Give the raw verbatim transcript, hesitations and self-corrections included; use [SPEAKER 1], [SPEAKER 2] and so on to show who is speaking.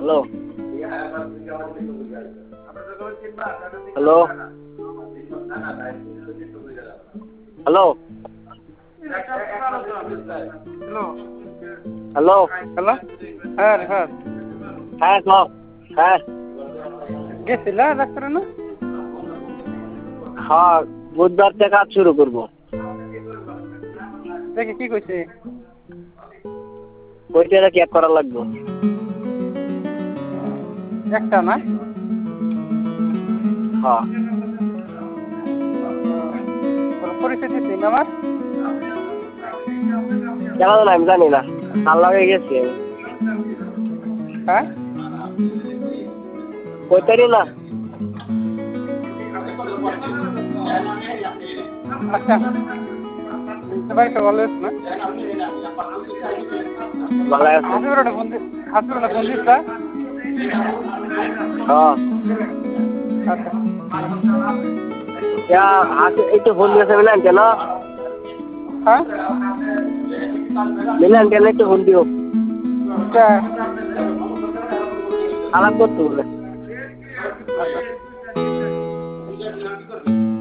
[SPEAKER 1] hello hello hello
[SPEAKER 2] hello
[SPEAKER 1] hello
[SPEAKER 2] hello হ্যাঁ হ্যাঁ
[SPEAKER 1] হ্যাঁ সব হ্যাঁ
[SPEAKER 2] গেছিলা ডাক্তার না
[SPEAKER 1] হ্যাঁ বুধবার থেকে কাজ শুরু করবো
[SPEAKER 2] দেখি কি কইছে
[SPEAKER 1] ওইটা চেক করা লাগবে
[SPEAKER 2] একটা না
[SPEAKER 1] হ্যাঁ
[SPEAKER 2] পরিস্থিতি দিন আমার
[SPEAKER 1] কেন না আমি জানি না কাল লাগে গেছি আমি
[SPEAKER 2] হ্যাঁ
[SPEAKER 1] কইতারি না
[SPEAKER 2] আচ্ছা সবাই তো ভালো আছে না
[SPEAKER 1] ভালো আছে
[SPEAKER 2] হাসপাতালে ফোন দিস হাসপাতালে ফোন দিস না
[SPEAKER 1] হ্যাঁ
[SPEAKER 2] আচ্ছা
[SPEAKER 1] क्या हाथ एक तो फोन दिया मिलन के ना
[SPEAKER 2] हाँ
[SPEAKER 1] मिलन के नहीं तो फोन दियो
[SPEAKER 2] क्या
[SPEAKER 1] अलग को तू ले
[SPEAKER 2] अच्छा